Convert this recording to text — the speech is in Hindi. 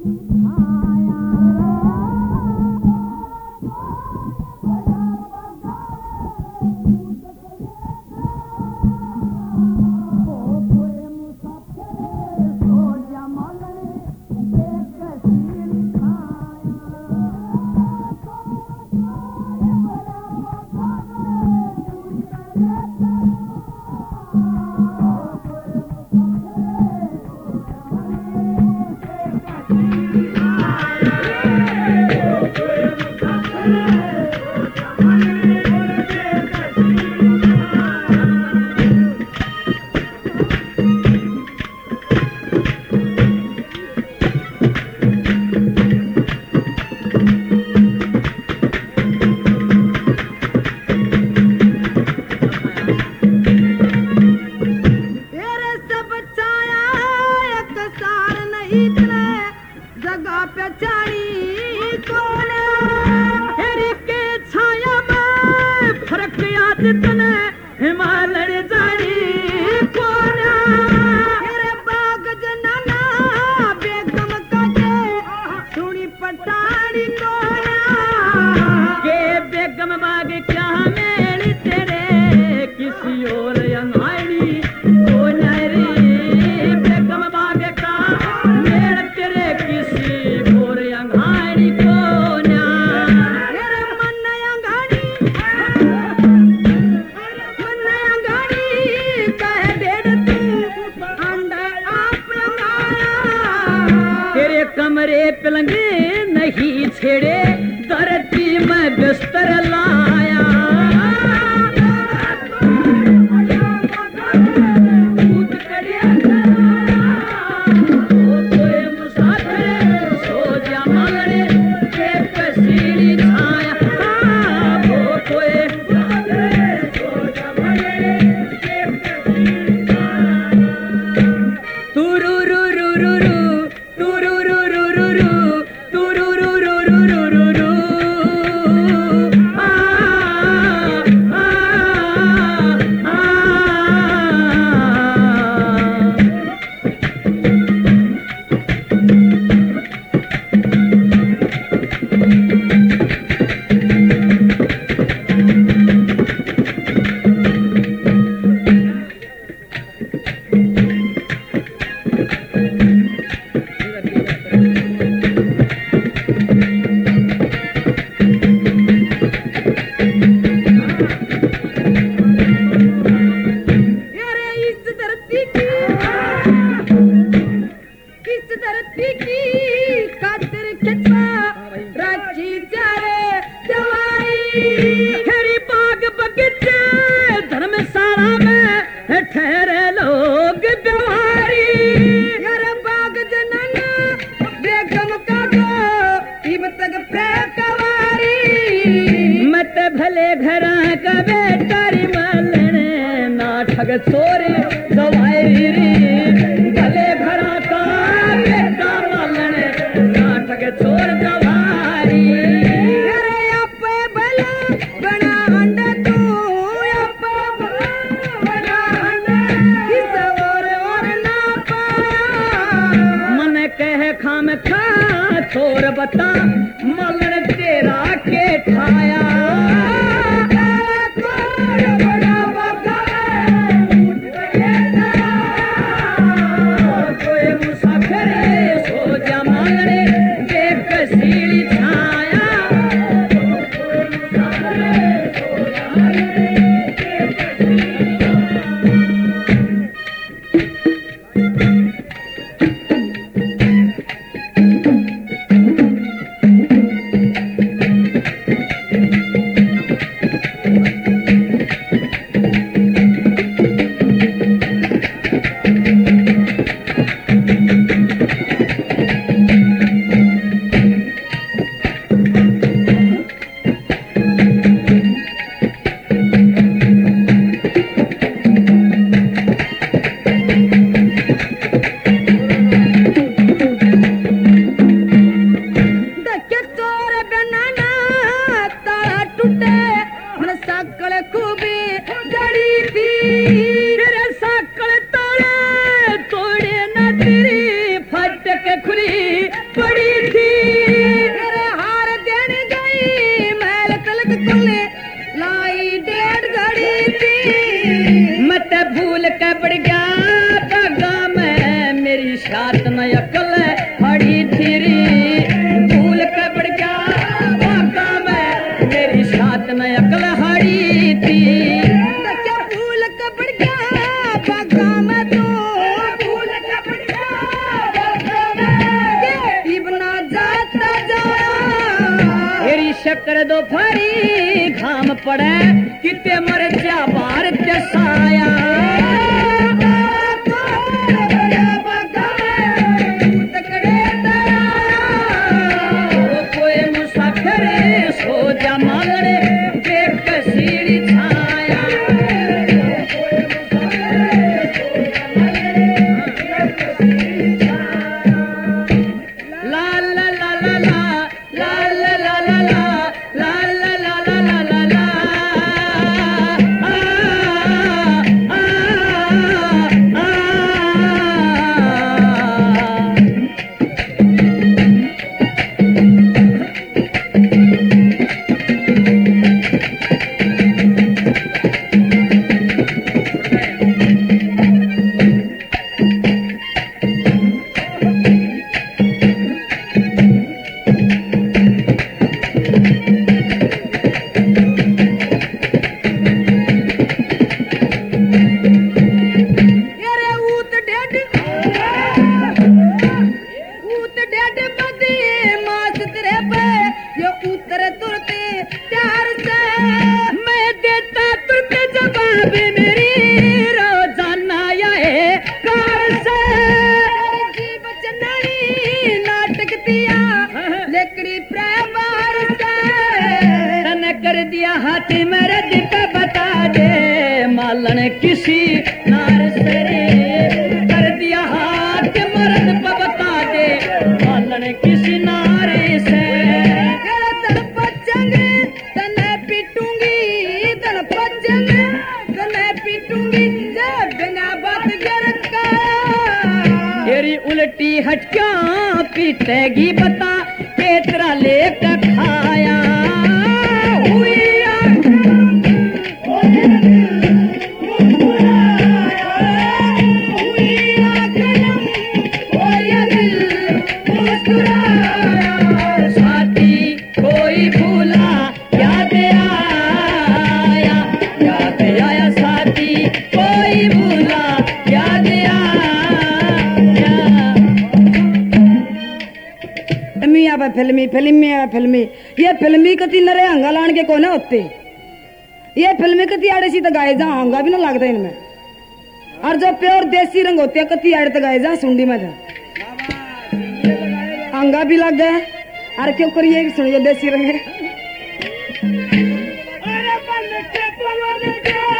कमरे पलंगे नहीं छेड़े, धरती में बिस्तर लाया। भले घर का बेटारी मलने ना ठग चोरी दवाई रे, भले घर का बेटा मलने ना ठग चोर दवाई। अरे अपे भला बना अंडा तू, अपे बना अंडा किस और ना पाया। मन कह खाम खा छोर बता मलन तेरा के ठाया। दोपहरी घाम पड़े किते मर जा भारत साया कोई मुसाफिर सो जा मालने देख सीढ़ी छाया ला ला ला ला ला ला ला ला ला ला ला ला ला ला ला ला हाथी मेरे दिल बता दे मालन किसी नार से कर दिया हाथ मर्द पे बता दे मालन किसी नारे से तन पचंगे तने पीटूंगी तन पचंगे तने पीटूंगी जब बिना बात करका तेरी उल्टी हटक्या पीटेगी बता के तेरा लेकर खाया फिल्मी ये फिल्मी कति नरे हंगा लान के कोने होते ये फिल्मी कति आड़े सी तो गाए जा हंगा भी ना लगता इनमें और जो प्योर देसी रंग होते हैं कति आड़े तो गाए जा सुंडी में हंगा भी लग गए और क्यों करिए सुनिए देसी रंग